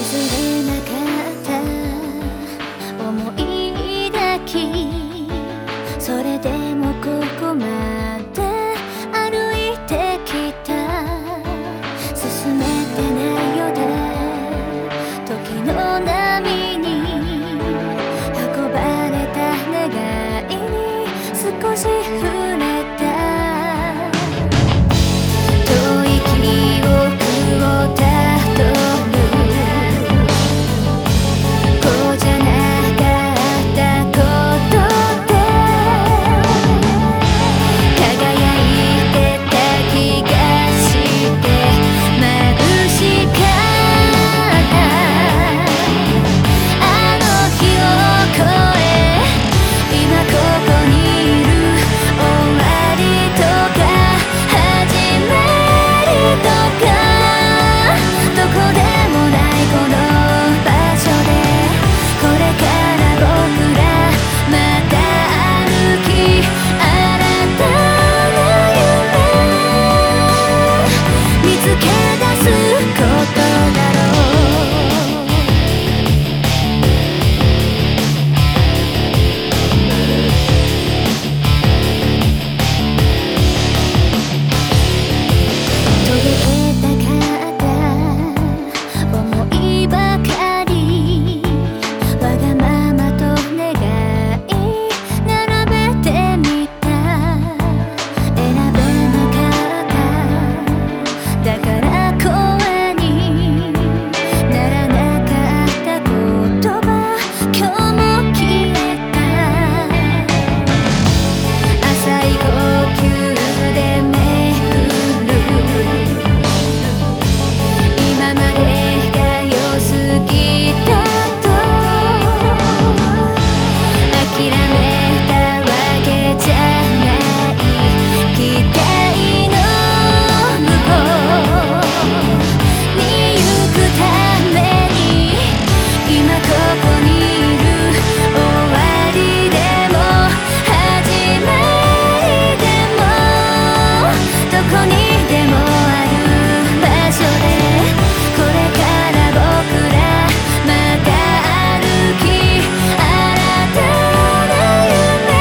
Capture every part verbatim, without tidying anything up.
譲れなかった思いだき、それでもここまで歩いてきた。進めてないよね、時の波に運ばれた願いに少し触れた。遠い記憶をたどる、こうじゃなかったことで輝いてた気がして眩しかった。あの日を越え今ここにいる。終わりとか始まりとかどこでもないこの場所で、これから僕らまた歩き新たな夢見つけ出すことだろう。届けたかった想いばかり、わがままと願い並べてみた。選べなかっただから声にならなかった言葉、今日も消えた。浅い呼吸でめくる今までが良すぎたと諦めたわけじゃない。期待の向こうに行くために今ここにいる。終わりでも始まりでもどこにでもある場所で、これから僕らまた歩き新たな夢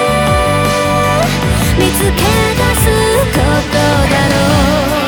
見つけ出すことだろう。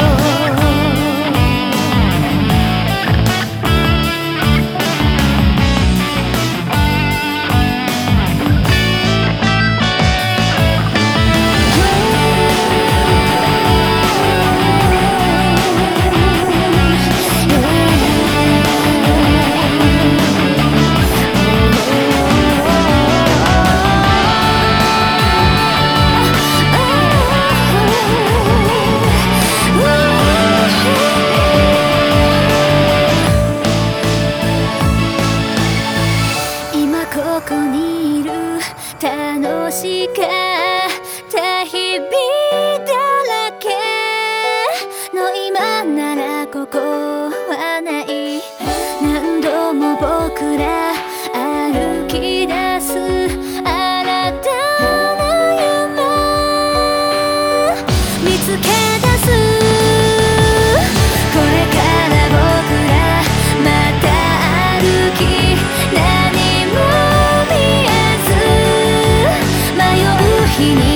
今ここにいる。楽しかった日々だらけの今ならここはない。何度も僕ら歩き出す新たな夢見つけ出す。これから僕らまた歩き何も見えず迷う日に